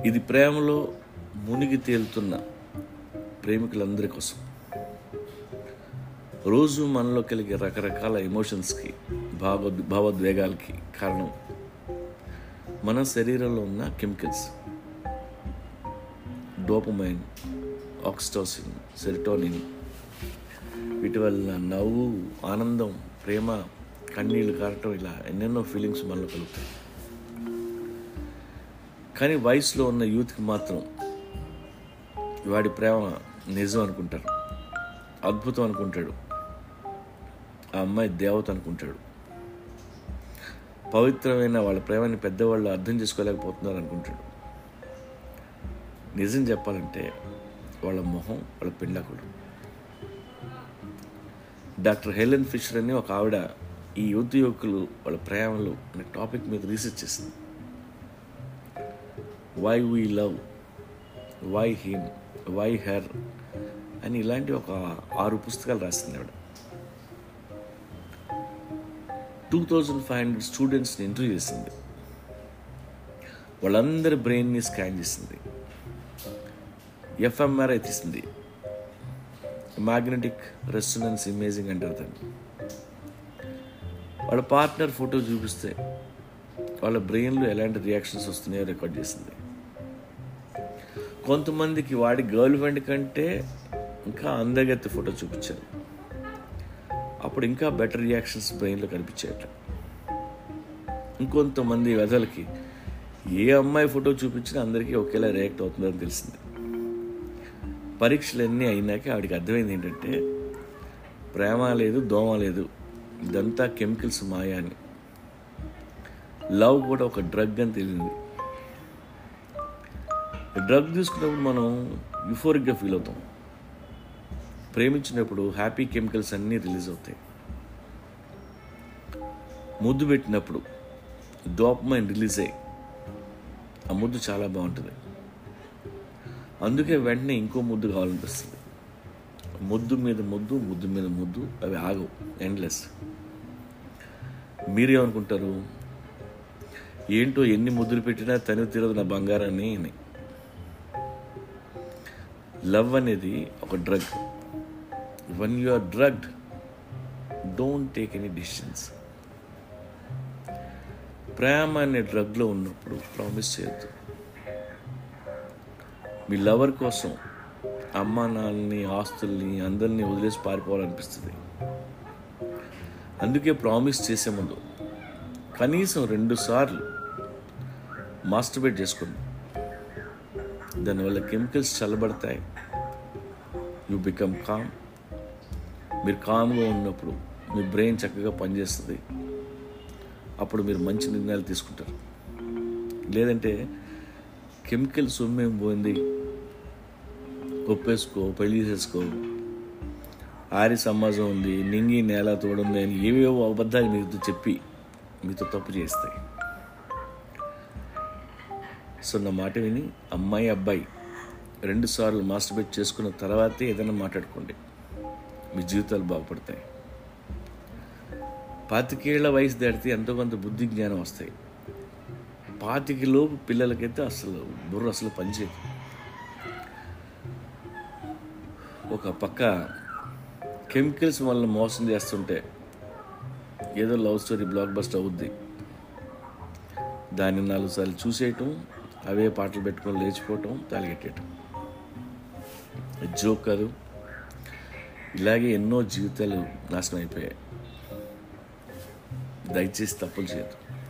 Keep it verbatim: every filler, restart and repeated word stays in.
ఇది ప్రేమలో మునిగి తేలుతున్న ప్రేమికులందరి కోసం. రోజు మనలో కలిగే రకరకాల ఎమోషన్స్కి, భావ భావోద్వేగాలకి కారణం మన శరీరంలో ఉన్న కెమికల్స్. Dopamine, oxytocin, serotonin. వీటి వల్ల నవ్వు, ఆనందం, ప్రేమ, కన్నీళ్ళు కారటం, ఇలా ఎన్నెన్నో ఫీలింగ్స్ మనలో కలుగుతాయి. కానీ వయసులో ఉన్న యూత్కి మాత్రం వాడి ప్రేమ నిజం అనుకుంటారు, అద్భుతం అనుకుంటాడు, ఆ అమ్మాయి దేవత అనుకుంటాడు. పవిత్రమైన వాళ్ళ ప్రేమని పెద్దవాళ్ళు అర్థం చేసుకోలేకపోతున్నారు అనుకుంటాడు. నిజం చెప్పాలంటే వాళ్ళ మొహం వాళ్ళ పిండాకుడు. డాక్టర్ హెలెన్ ఫిషర్ అని ఒక ఆవిడ ఈ యువత యువకులు వాళ్ళ ప్రేమలు అనే టాపిక్ మీద రీసెర్చ్ చేసింది. Why we love, why him, why her అని ఇలాంటి ఒక ఆరు పుస్తకాలు రాసింది ఆవిడ. టూ థౌజండ్ ఫైవ్ హండ్రెడ్ స్టూడెంట్స్ని ఇంటర్వ్యూ చేసింది. వాళ్ళందరి బ్రెయిన్ని స్కాన్ చేసింది, ఎఫ్ఎంఆర్ఐ తీసింది, మ్యాగ్నెటిక్ రెసొనెన్స్ ఇమేజింగ్ అంటారు దాన్ని. వాళ్ళ పార్ట్నర్ ఫోటో చూపిస్తే వాళ్ళ బ్రెయిన్లో ఎలాంటి రియాక్షన్స్ వస్తున్నాయో రికార్డ్ చేసింది. కొంతమందికి వాడి గర్ల్ ఫ్రెండ్ కంటే ఇంకా అందగత్తె ఫోటో చూపించారు, అప్పుడు ఇంకా బెటర్ రియాక్షన్స్ బ్రెయిన్లో కనిపించేట. ఇంకొంతమంది వెదలకి ఏ అమ్మాయి ఫోటో చూపించినా అందరికీ ఒకేలా రియాక్ట్ అవుతుందని తెలిసింది. పరీక్షలు అన్నీ అయినాక ఆవిడికి అర్థమైంది ఏంటంటే ప్రేమ లేదు, దోమ లేదు, ఇదంతా కెమికల్స్ మాయా అని. లవ్ కూడా ఒక డ్రగ్ అని తెలిసింది. డ్రగ్ తీసుకున్నప్పుడు మనం యూఫోరిక్గా ఫీల్ అవుతాం. ప్రేమించినప్పుడు హ్యాపీ కెమికల్స్ అన్నీ రిలీజ్ అవుతాయి. ముద్దు పెట్టినప్పుడు డోపమైన్ రిలీజ్ అయ్యి ఆ ముద్దు చాలా బాగుంటుంది. అందుకే వెంటనే ఇంకో ముద్దు కావాలనిపిస్తుంది. ముద్దు మీద ముద్దు, ముద్దు మీద ముద్దు, అవి ఆగవు, ఎండ్లెస్. మీరేమనుకుంటారు, ఏంటో ఎన్ని ముద్దులు పెట్టినా తనివి తీరదు నా బంగారాన్ని అని. లవ్ అనేది ఒక drug. When you are drugged, don't take any decisions. ప్రేమ అనే డ్రగ్లో ఉన్నప్పుడు ప్రామిస్ చేయొద్దు. మీ లవర్ కోసం అమ్మా నాన్నని, ఆస్తుల్ని, అందరినీ వదిలేసి పారిపోవాలనిపిస్తుంది. అందుకే ప్రామిస్ చేసే ముందు కనీసం రెండు సార్లు మాస్టర్బేట్ చేసుకోండి. దానివల్ల కెమికల్స్ చల్లబడతాయి. You become calm. మీరు కామ్గా ఉన్నప్పుడు మీ బ్రెయిన్ చక్కగా పనిచేస్తుంది. అప్పుడు మీరు మంచి నిర్ణయాలు తీసుకుంటారు. లేదంటే కెమికల్ సొమ్మేం పోయింది, ఒప్పేసుకో, పెళ్లి చేసుకో, ఆరి సమాజం ఉంది, నింగి నేల తోడుంది అని ఏవేవో అబద్ధాలు మీతో చెప్పి మీతో తప్పు చేస్తాయి. సో నా మాట విని అమ్మాయి అబ్బాయి రెండు సార్లు మాస్టర్బేట్ చేసుకున్న తర్వాతే ఏదైనా మాట్లాడుకోండి. మీ జీవితాలు బాగుపడతాయి. పాతికేళ్ల వయసు దాటితే ఎంతో కొంత బుద్ధి జ్ఞానం వస్తాయి. పాతికలోపు పిల్లలకైతే అసలు బుర్ర అసలు పనిచేయదు. ఒక పక్క కెమికల్స్ వల్ల మోసం చేస్తుంటే ఏదో లవ్ స్టోరీ బ్లాక్ బస్టర్ అవుద్ది. దాన్ని నాలుగు సార్లు చూసేయటం, అవే పాటలు పెట్టుకొని లేచిపోవటం, తాలిగెట్టేయటం. జోకరు, ఇలాగే ఎన్నో జీవితాలు నాశనం అయిపోయాయి. దయచేసి తప్పులు చేయదు.